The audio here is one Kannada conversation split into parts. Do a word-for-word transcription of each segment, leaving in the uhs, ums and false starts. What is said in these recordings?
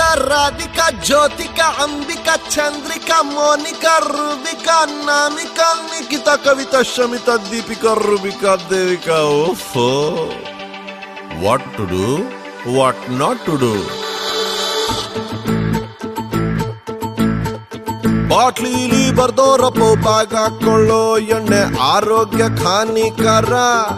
ರಾಧಿಕಾ ಜ್ಯೋತಿಕಾ ಅಂಬಿಕಾ ಚಂದ್ರಿಕಾ ಮೋನಿಕಾ ರೂಬಿಕಾ ನಾಮಿಕಾ ನಿಖಿತಾ ಕವಿತಾ ಶಮಿತಾ ದೀಪಿಕಾ ರೂಬಿಕಾ ದೇವಿಕಾ ಓಫೋ what to do what not to do. ಬಾಟ್ಲಿಲಿ ಬರ್ದೋರಪ್ಪ ಬ್ಯಾಗ್ ಹಾಕೊಳ್ಳೋ ಎಣ್ಣೆ ಆರೋಗ್ಯಕ್ಕೆ ಹಾನಿಕರ.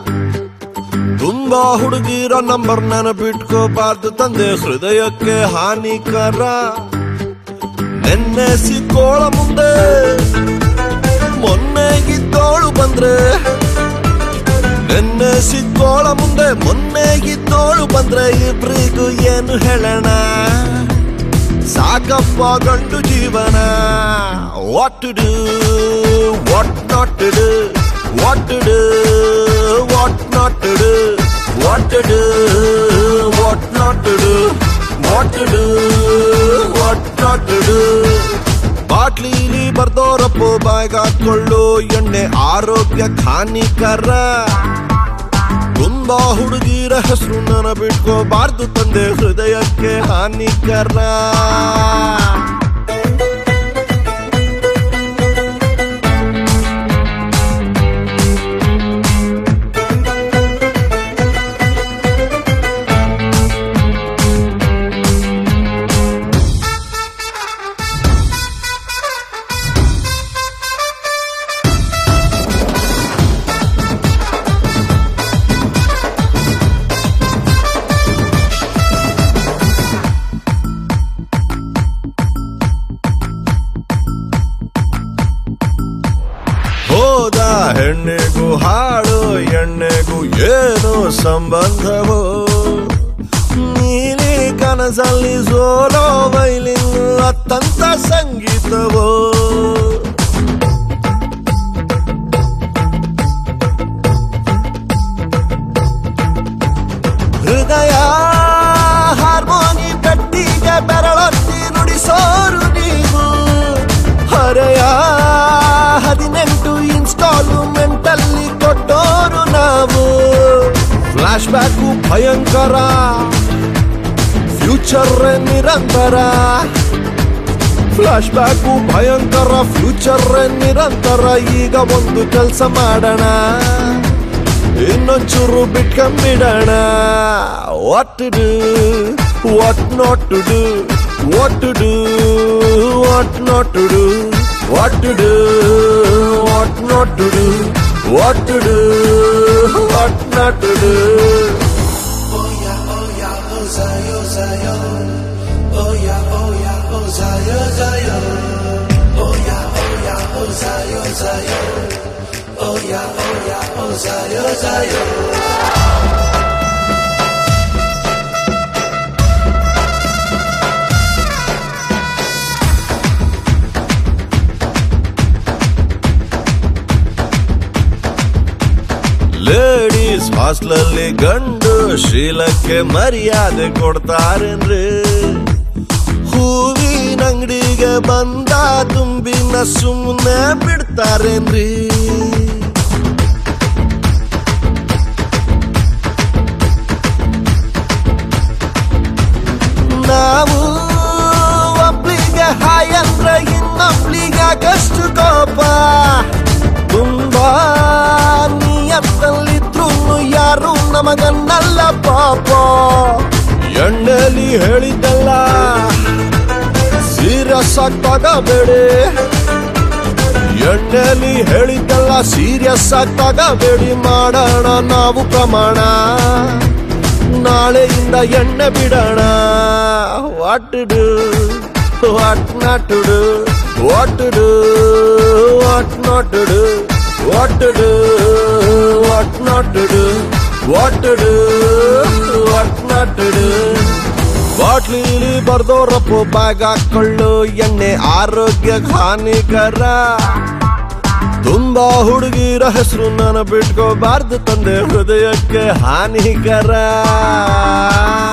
ತುಂಬಾ ಹುಡುಗಿರ ನಂಬರ್ ನೆನಪಿಟ್ಕೋಬಾರ್ದು ತಂದೆ ಹೃದಯಕ್ಕೆ ಹಾನಿಕರ. ನೆನ್ನೆ ಸಿಕ್ಕೋಳ ಮುಂದೆ ಮೊನ್ನೆ ಇದ್ದೋಳು ಬಂದ್ರೆ, ನೆನ್ನೆ ಸಿಕ್ಕೋಳ ಮುಂದೆ ಮೊನ್ನೆ ಇದ್ದೋಳು ಬಂದ್ರೆ ಇಬ್ರಿಗೂ ಏನು ಹೇಳೋಣ, ಸಾಕಪ್ಪ ಗಂಡು ಜೀವನ. What to do what not to do, what to do what not to do, what to do what not to do, what to do what not to do. ಬಾಟ್ಲಿಲಿ ಬರ್ದೋರಪ್ಪ ಬಾಯ್ಗೆ ಹಾಕೊಳ್ಳೋ ಎಣ್ಣೆ ಆರೋಗ್ಯಕ್ಕೆ ಹಾನಿಕರ. ತುಂಬಾ ಹುಡುಗಿರ ಹೆಸರು ನೆನಪಿಟ್ಕೋಬಾರ್ದು ತಂದೆ ಹೃದಯಕ್ಕೆ ಹಾನಿಕರ. ಹೋದ ಹೆಣ್ಣಿಗೂ ಹಾಡು ಎಣ್ಣೆಗೂ ಏನು ಸಂಬಂಧವೋ, ನೀಲಿ ಕನಸಲ್ಲಿ ಸೋಲೋ ವೈಲಿನ್ ಅತ್ತಂತ ಸಂಗೀತವೋ. ಹೃದಯ ಹಾರ್ಮೋನಿ ಪೆಟ್ಟಿಗೆ ಬೆರಳೊತ್ತಿ ನುಡಿಸೋರು ನೀವು, ಹರೆಯ ಹದಿನೆಂಟು ಇನ್ಸ್ಟಾಲ್ಮೆಂಟ್ ಅಲ್ಲಿ ಕೊಟ್ಟೋರು ನಾವು. ಫ್ಲಾಶ್ ಬ್ಯಾಕು ಭಯಂಕರ, ಫ್ಯೂಚರ್ ನಿರಂತರ. ಫ್ಲಾಶ್ ಬ್ಯಾಕು ಭಯಂಕರ, ಫ್ಯೂಚರ್ ನಿರಂತರ. ಈಗ ಒಂದು ಕೆಲಸ ಮಾಡೋಣ, ಇನ್ನೊಂಚೂರು ಬಿಟ್ಕೊಂಡ್ಬಿಡೋಣ. What to do what not to do, what to do what not to do, what to do what not to do, what to do what not to do. Oh yeah oh yeah oh zayo zayo, oh yeah oh yeah oh zayo zayo, oh yeah oh yeah oh zayo zayo, oh yeah oh yeah oh zayo zayo. Ladies ಹಾಸ್ಟೆಲಲ್ಲಿ ಗಂಡು ಶೀಲಕ್ಕೆ ಮರ್ಯಾದೆ ಕೊಡ್ತಾರೇನ್ರಿ, ಹೂವಿನ ಅಂಗಡಿಗೆ ಬಂದ ತುಂಬಿನ ಸುಮ್ಮನೆ ಬಿಡ್ತಾರೇನ್ರಿ. ನಾವು ಒಬ್ಳಿಗೆ ಹಾಯ್ ಅಂದ್ರೆ ಇನ್ನೊಬ್ಳಿಗೆ ಆಗಷ್ಟು ಕೋಪ. ತುಂಬಾ ನಿಯತ್ತಲ್ಲಿದ್ರು ಯಾರು ನಮಗನ್ನಲ್ಲ ಪಾಪ. ಎಣ್ಣೆಲಿ ಹೇಳಿದ್ದಲ್ಲ ಸೀರಿಯಸ್ ಆಗಿ ತಗಬೇಡಿ, ಎಣ್ಣೆಲಿ ಹೇಳಿದ್ದಲ್ಲ ಸೀರಿಯಸ್ ಆಗಿ ತಗಬೇಡಿ. ಮಾಡೋಣ ನಾವು ಪ್ರಮಾಣ, ನಾಳೆಯಿಂದ ಎಣ್ಣೆ ಬಿಡೋಣ. What to do what not to do, what to do what not to do, what to do what not to do, what to do what not to do. ಬಾಟ್ಲಿಲಿ ಬರ್ದೋರಪ್ಪ ಬ್ಯಾಗ್ ಹಾಕೊಳ್ಳೋ ಎಣ್ಣೆ ಆರೋಗ್ಯಕ್ಕೆ ಹಾನಿಕರ. ತುಂಬಾ ಹುಡುಗಿರ ಹೆಸರು ನೆನಪಿಟ್ಕೋಬಾರ್ದು ತಂದೆ ಹೃದಯಕ್ಕೆ ಹಾನಿಕರ.